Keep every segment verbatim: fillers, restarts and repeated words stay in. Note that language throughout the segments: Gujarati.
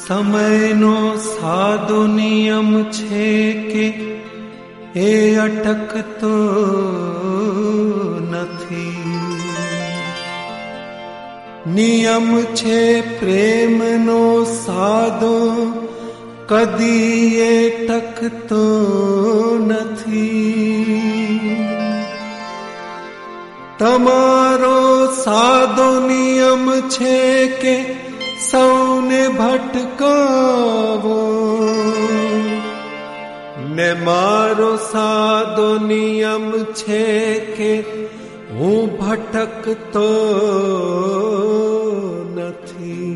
સમયનો સાદો નિયમ છે કે એ અટકતો નથી. નિયમ છે પ્રેમનો સાદો, કદી એ ટકતો નથી. તમારો સાદો નિયમ છે કે સૌને ભટકાવો, ને મારો સાદો નિયમ છે કે હું ભટકતો નથી.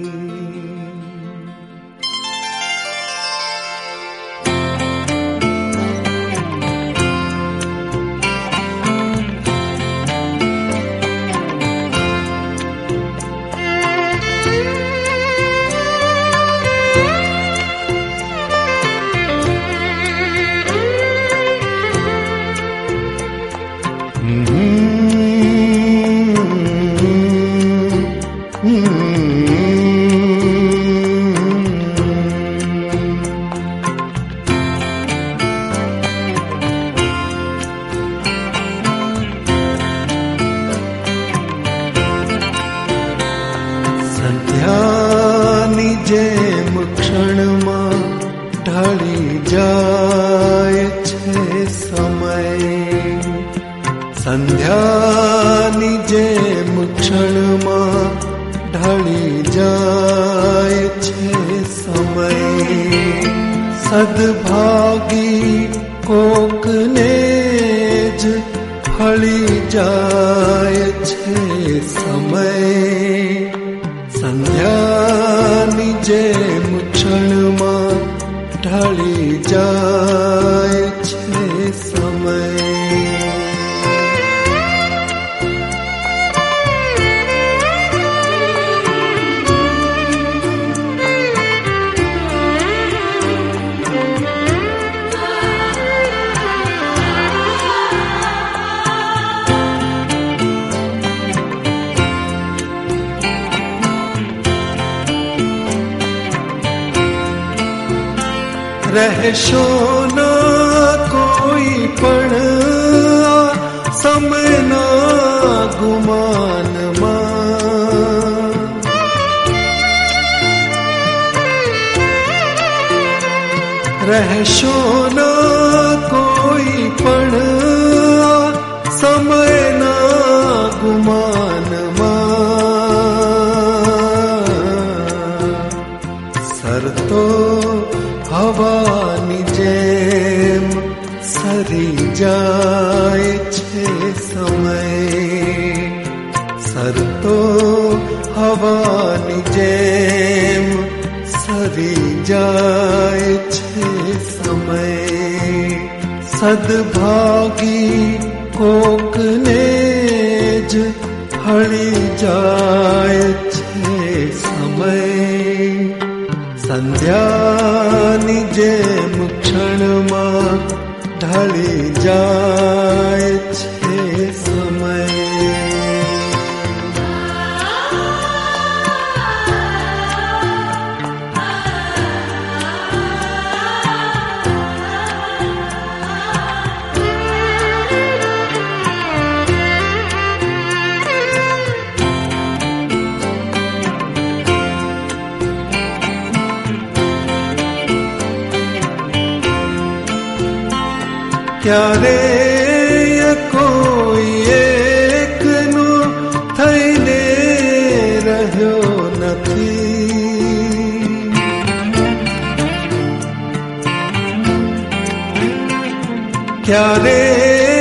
સંધ્યાની જેમ ક્ષણમાં ઢળી જાય છે સમય. સંધ્યાની જેમ ક્ષણમાં ઢળી જાય છે સમય. સદભાગી કોકને જ ફળી જાય છે સમય. સંધ્યાની જેમ ક્ષણમાં ઢળી જાય છે સમય. રહેશો ના કોઈ પણ સમયના ગુમાનમાં. રહેશો ના કોઈ પણ સમયના ગુમાનમાં. સરતો હવાની જેમ સરી જાય છે સમય. સરતો હવાની જેમ સરી જાય છે સમય. સદભાગી કોકને જ હળી જાય છે સમય. સંધ્યાની જેમ ક્ષણમાં ઢળી જાય છે સમય. ક્યારે કોઈ એકનો થઈને રહ્યો નથી. ક્યારે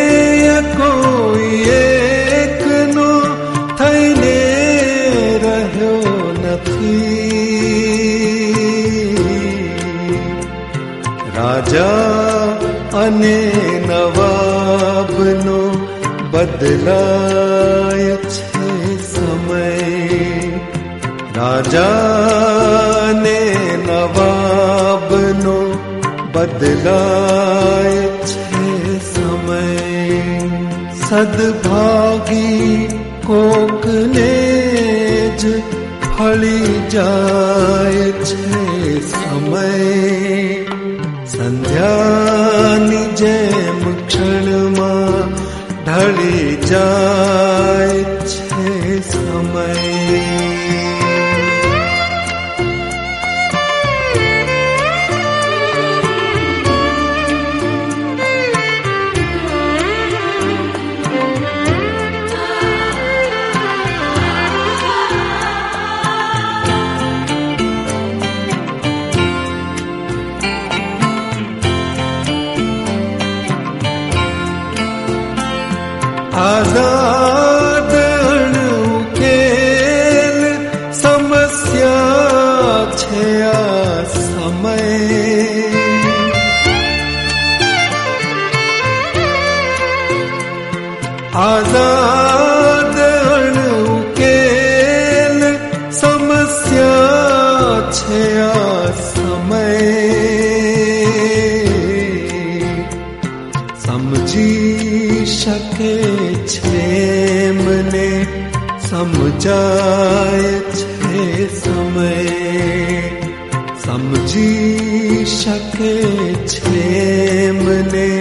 કોઈ એકનો થઈને રહ્યો નથી. રાજા અને નવાબનો બદલાય છે સમય. રાજા ને નવાબનો બદલાય છે સમય. સદભાગી કોકને જ ફળી જાય છે સમય, સંધ્યાની જેમ ક્ષણમાં ઢળી જાય છે સમય. આઝાદ અણઉકેલ સમસ્યા છે આ સમય, આઝાદ અણઉકેલ સમસ્યા છે આ સમય. સમજી શકે છે મને સમજાય છે સમય, સમજી શકે છે મને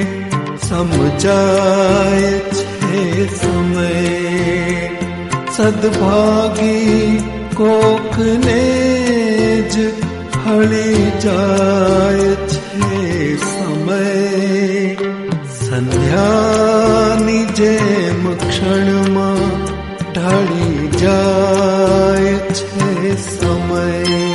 સમજાય છે સમય. સદભાગી કોકને જ ફળી જાય છે સમય, સંધ્યાની જેમ ક્ષણમાં ઢળી જાય છે સમય.